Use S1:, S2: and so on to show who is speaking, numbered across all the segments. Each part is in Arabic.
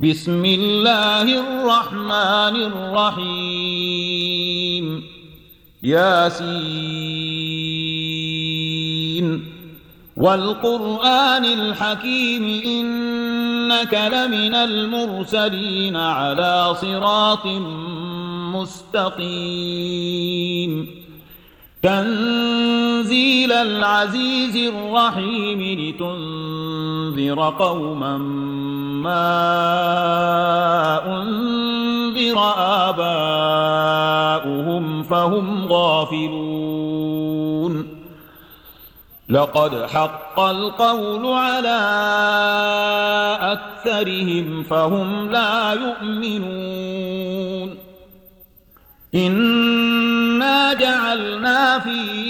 S1: بسم الله الرحمن الرحيم ياسين والقرآن الحكيم إنك لمن المرسلين على صراط مستقيم تنزيل العزيز الرحيم لتنذر قوما ما أنذر آباؤهم فهم غافلون لقد حق القول على أكثرهم فهم لا يؤمنون إنا جعلنا في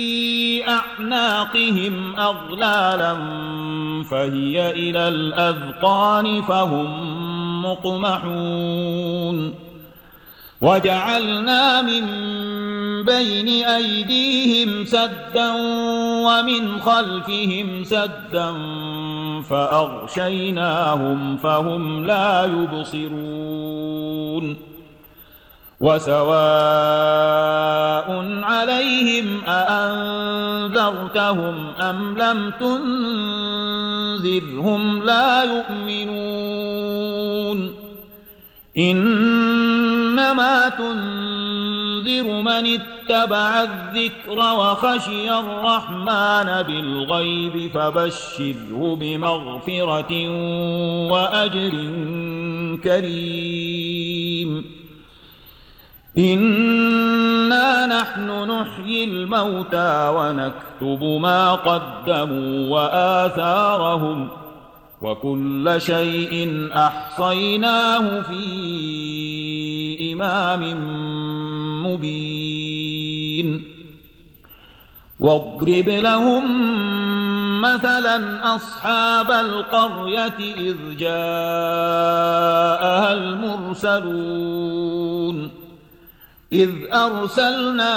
S1: أعناقهم أغلالا فهي إلى الأذقان فهم مقمحون وجعلنا من بين أيديهم سدا ومن خلفهم سدا فأغشيناهم فهم لا يبصرون وسواء عليهم أأنذرتهم أم لم تنذرهم لا يؤمنون إنما تنذر من اتبع الذكر وخشي الرحمن بالغيب فبشره بمغفرة وأجر كريم إنا نحن نحيي الموتى ونكتب ما قدموا وآثارهم وكل شيء أحصيناه في إمام مبين واضرب لهم مثلا أصحاب القرية إذ جاءها المرسلون إذ أرسلنا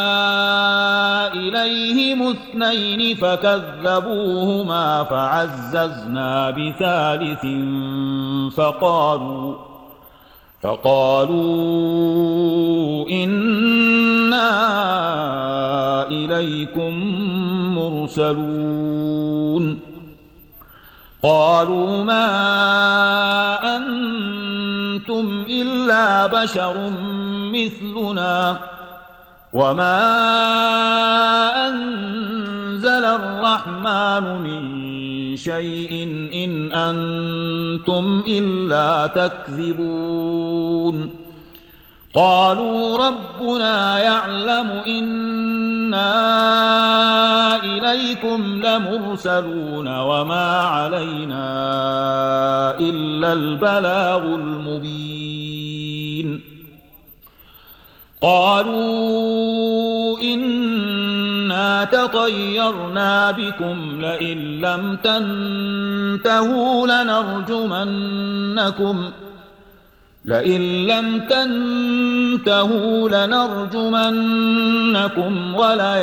S1: إليهم اثنين فكذبوهما فعززنا بثالث فقالوا إنا إليكم مرسلون قالوا ما أنتم إلا بشر مثلنا وما أنزل الرحمن من شيء إن أنتم إلا تكذبون قالوا ربنا يعلم إنا إليكم لمرسلون وما علينا إلا البلاغ المبين قالوا إنا تطيرنا بكم لئن لم تنتهوا لنرجمنكم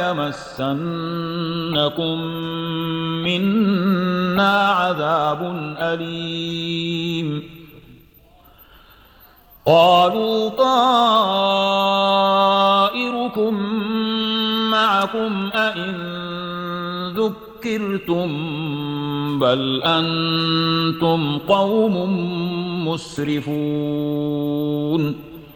S1: وليمسنكم منا عذاب أليم قالوا طائركم معكم أئن ذكرتم بل أنتم قوم مسرفون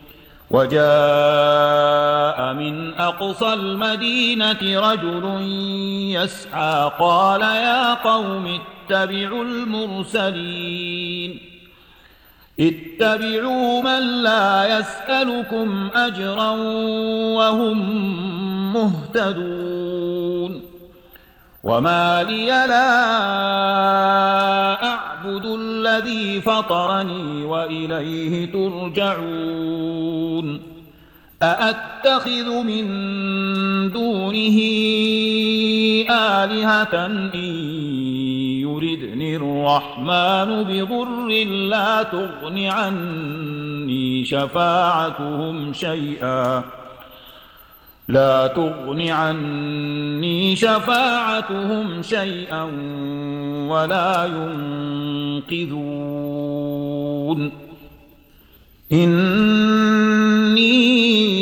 S1: وجاء من أقصى المدينة رجل يسعى قال يا قوم اتبعوا المرسلين اتبعوا من لا يسألكم أجرا وهم مهتدون وما لي لا أعبد الذي فطرني وإليه ترجعون أأتخذ من دونه آلهة إن يردني الرحمن بضر لا تغن عني شفاعتهم شيئا ولا ينقذون إني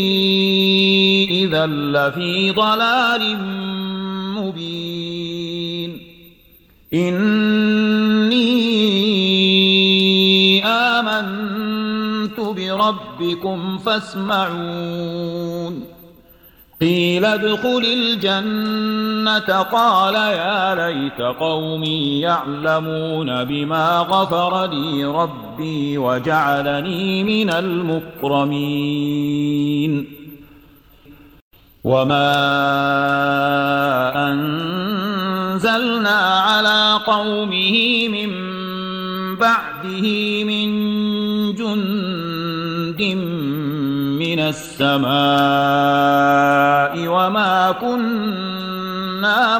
S1: إذا لفي ضلال مبين إني آمنت بربكم فاسمعون قيل ادخل الجنة قال يا ليت قومي يعلمون بما غفر لي ربي وجعلني من المكرمين وما أنزلنا على قومه من بعده من جند من السماء وما كنا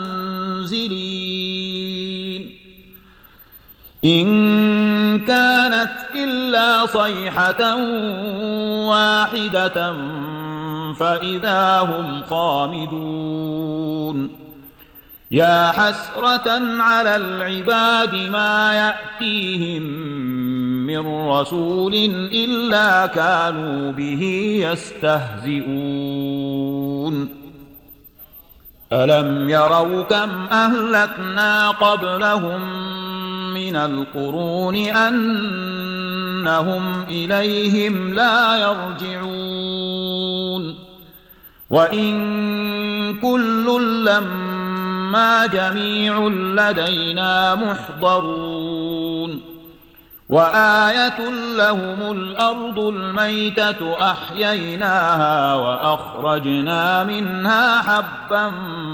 S1: منزلين إن كانت إلا صيحة واحدة فإذا هم خامدون يا حسرة على العباد ما يأتيهم من رسول إلا كانوا به يستهزئون ألم يروا كم أهلكنا قبلهم من القرون أنهم إليهم لا يرجعون وإن كل لما جميع لدينا محضرون وآية لهم الأرض الميتة أحييناها وأخرجنا منها حبا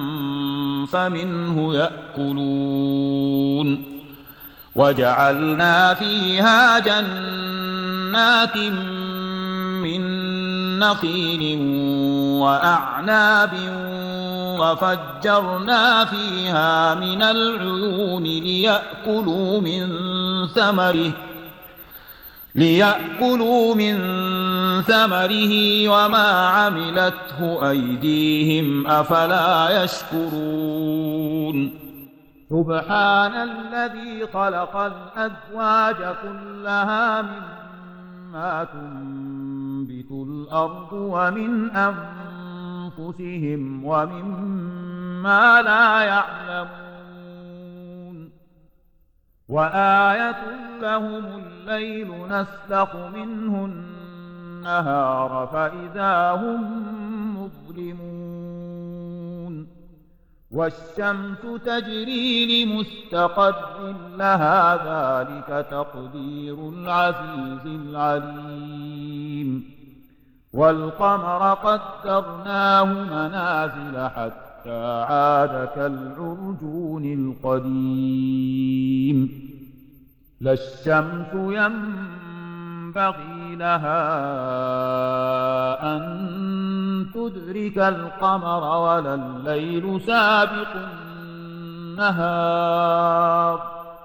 S1: فمنه يأكلون وجعلنا فيها جنات من نخيل وأعناب وفجرنا فيها من العيون ليأكلوا من ثمره وما عملته أيديهم أفلا يشكرون سبحان الذي خلق الأزواج كلها مما تنبت الأرض ومن أنفسهم ومما لا يعلمون وآية لهم الليل نسلخ منه النهار فإذا هم مظلمون والشمس تجري لمستقر لها ذلك تقدير العزيز العليم والقمر قدرناه منازل حتى عاد كالعرجون القديم لا الشمس ينبغي لها أن تدرك القمر ولا الليل سابق النهار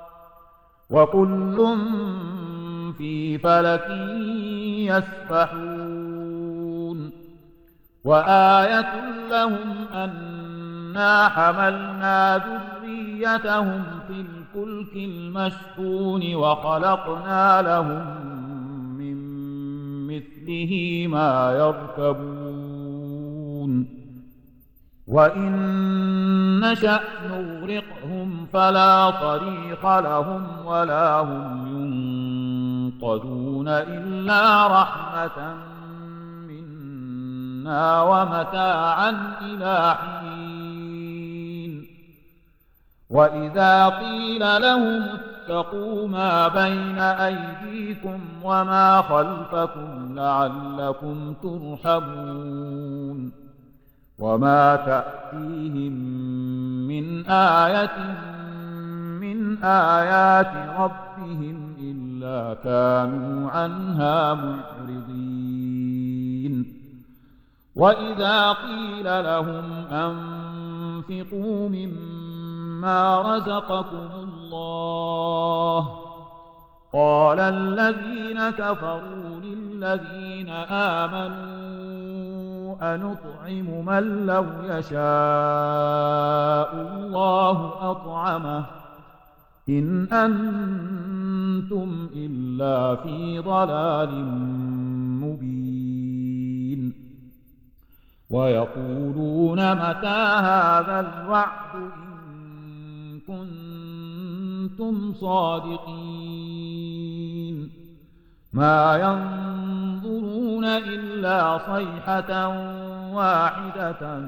S1: وكل في فلك يسبحون وآية لهم أنا حملنا ذريتهم في الفلك المشحون وخلقنا لهم من مثله ما يركبون وإن نشأ نغرقهم فلا طريق لهم ولا هم ينقذون إلا رحمة منا ومتاعا إلى حين وإذا قيل لهم اتقوا ما بين أيديكم وما خلفكم لعلكم ترحمون وما تأتيهم من آية من آيات ربهم إلا كانوا عنها معرضين وإذا قيل لهم أنفقوا مما رزقكم الله قال الذين كفروا للذين آمنوا أنطعم من لو يشاء الله أطعمه إن أنتم إلا في ضلال مبين ويقولون متى هذا الوعد إن كنتم صادقين ما ينظرون إلا صيحة واحدة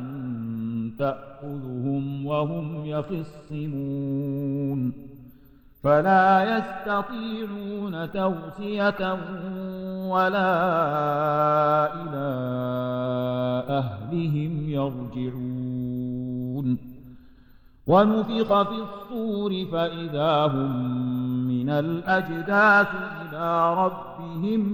S1: تأخذهم وهم يخصمون فلا يستطيعون توصية ولا إلى أهلهم يرجعون ونفخ في الصور فإذا هم من الأجداث إلى ربهم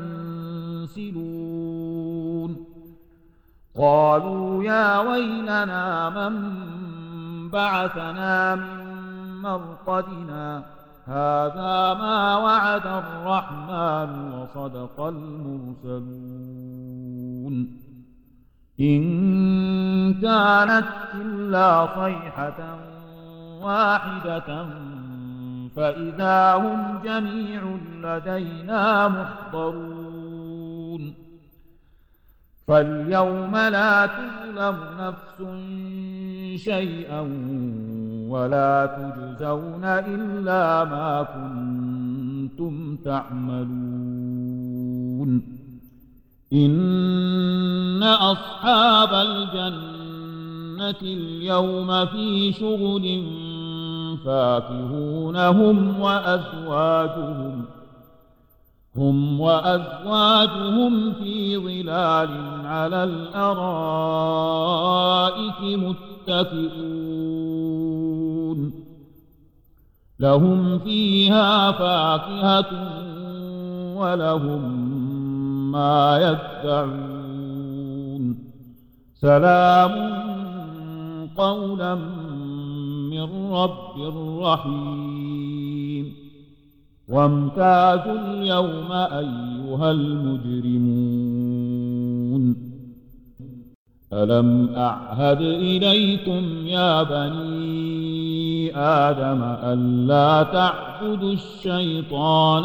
S1: ينسلون قالوا يا ويلنا من بعثنا من مرقدنا هذا ما وعد الرحمن وصدق المرسلون إن كانت إلا صيحة واحدة فإذا هم جميع لدينا محضرون فاليوم لا تظلم نفس شيئا ولا تجزون إلا ما كنتم تعملون إن أصحاب الجنة اليوم في شغل فاكهون هم وأزواجهم في ظلال على الأرائك متكئون لهم فيها فاكهة ولهم ما يدعون سلام قولا من رب رحيم وامتازوا اليوم أيها المجرمون ألم أعهد إليكم يا بني آدم ألا تعبدوا الشيطان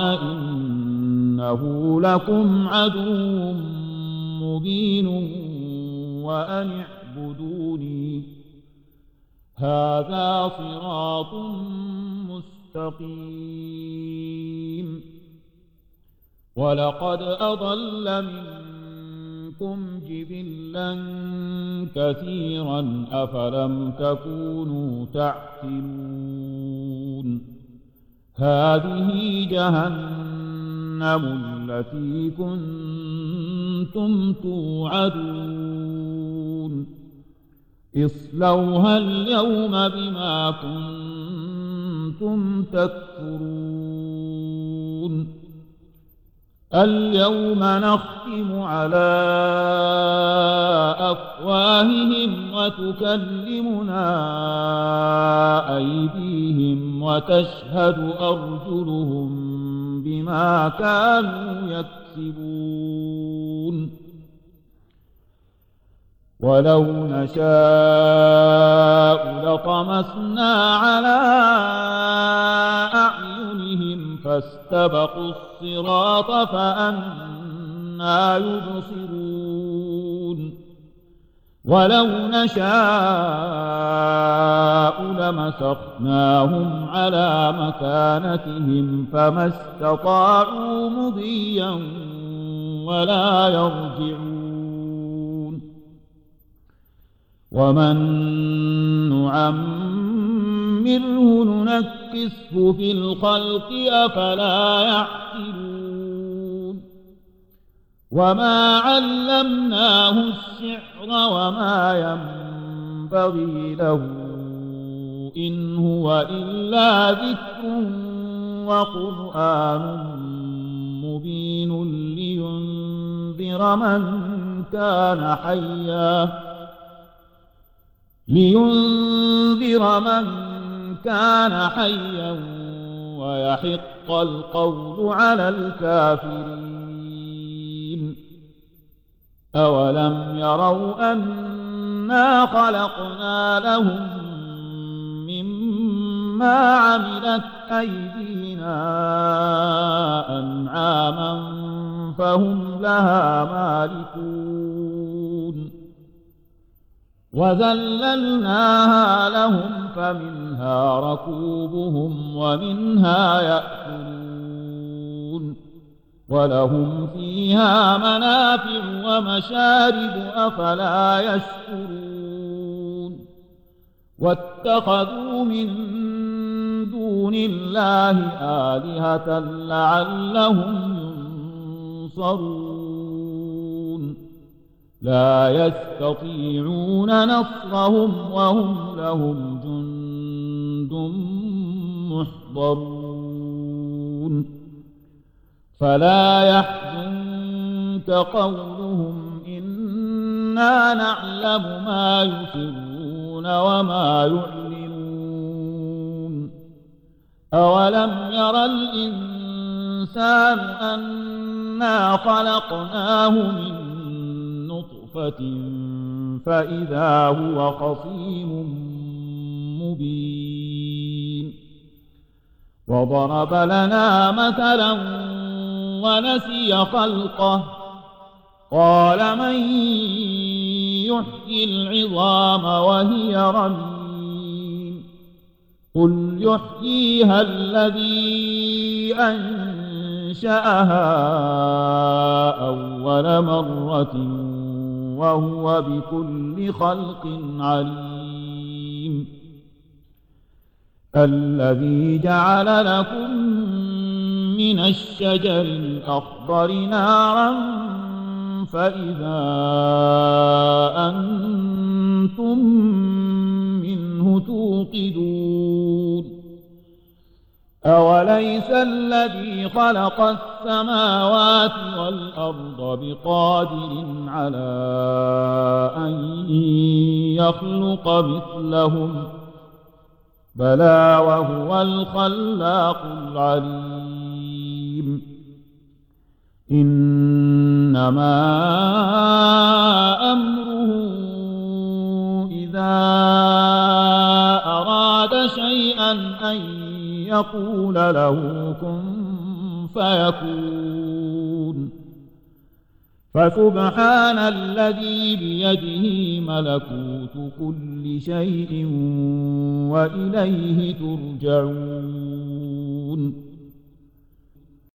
S1: إنه لكم عدو مبين وأن اعبدوني هذا صراط مستقيم ولقد أضل منكم جبلا كثيرا أفلم تكونوا تعقلون هذه جهنم التي كنتم توعدون اصلوها اليوم بما كنتم تكفرون اليوم نختم على أفواههم وتكلمنا أيديهم وتشهد أرجلهم بما كانوا يكسبون ولو نشاء لطمسنا على أعينهم فاستبقوا الصراط فأنى يبصرون ولو نشاء لمسخناهم على مكانتهم فما استطاعوا مضيا ولا يرجعون ومن نعمره ننكسه في الخلق أفلا يعقلون وما علمناه الشعر وما ينبغي له إن هو إلا ذكر وقرآن مبين لينذر من كان حيا ويحق القول على الكافرين أولم يروا أنا خلقنا لهم مما ما عملت أيدينا أنعاما فهم لها مالكون وذللناها لهم فمنها ركوبهم ومنها يأكلون ولهم فيها منافع ومشارب أفلا يشكرون واتخذوا من دون الله آلهة لعلهم ينصرون لا يستطيعون نصرهم وهم لهم جند محضرون فلا يحزنك قولهم إنا نعلم ما يسرون وما يعلنون أولم ير الإنسان أنا خلقناه من نطفة فإذا هو خصيم مبين وضرب لنا مثلا ونسي خلقه قال من يحيي العظام وهي رميم قل يحييها الذي أنشأها أول مرة وهو بكل خلق عليم الذي جعل لكم من الشجر الأخضر نارا فإذا أنتم منه توقدون أوليس الذي خلق السماوات والأرض بقادر على أن يخلق مثلهم بلى وهو الخلاق العليم إنما أمره إذا أراد شيئا أن يقول له كن فيكون فسبحان الذي بيده ملكوت كل شيء وإليه ترجعون